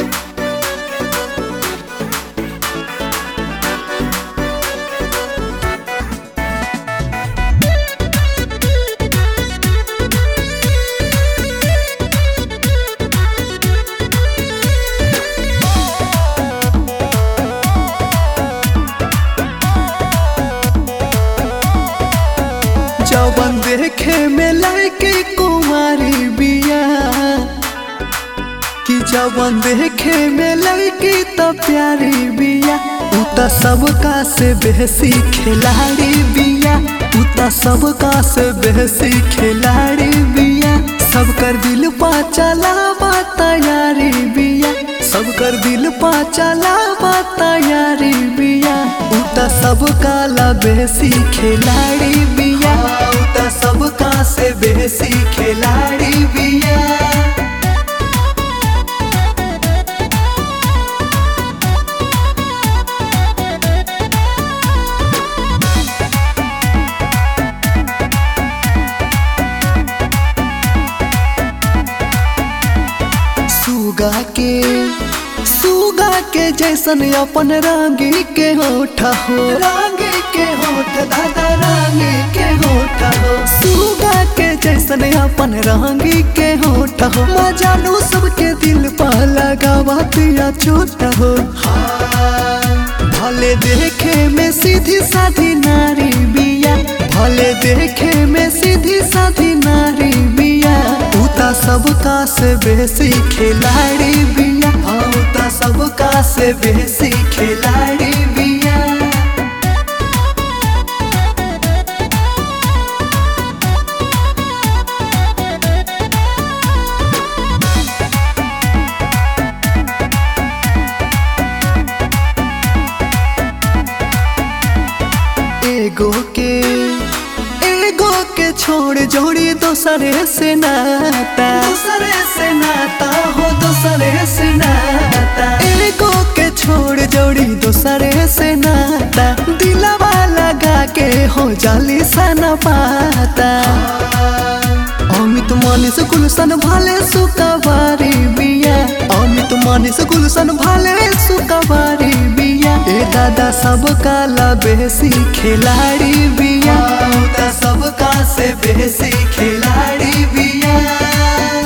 जवन देखे में लायके कुमारी बिया कि जवन देखे में लड़की तो प्यारी बिया उ त सबका से बेसी खिलाड़ी बिया उ त सबका से बेसी खिलाड़ी बिया सबकर दिल पा चलावा तैयारी बिया सबकर दिल पा चलावा तैयारी बिया उ त सबका ला बेसी खिलाड़ी बिया उ त सबका से बेसी खिलाड़ी बिया। सुगा के जैसन अपन रंगी के होठ हो रंगी के होठ दादा रंगी के होठ हो सुगा के जैसन अपन रंगी के होठ हो मजालू सबके दिल पर लगावा दिया चोट हो भले देखे में सीधी साधी नारी बिया भले देखे में सीधी साधी नारी बिया उ त सबका से बेसी खिलाड़ी बिया उ त सबका से बेसी खिलाड़ी बिया। एगो के छोड़ जोड़ी दूसरे से नाता हो दूसरे से नाता एगो के छोड़ जोड़ी दूसरे से नाता दिलवा लगा के हो जाली सन पाता अमित मनीष गुलशन भाले सुकवारी बिया अमित मनीष गुलशन भाले सुकवारी बिया ए दादा सबका ला बेसी खिलाड़ी बिया उ त सबका से बेसी खिलाड़ी बिया।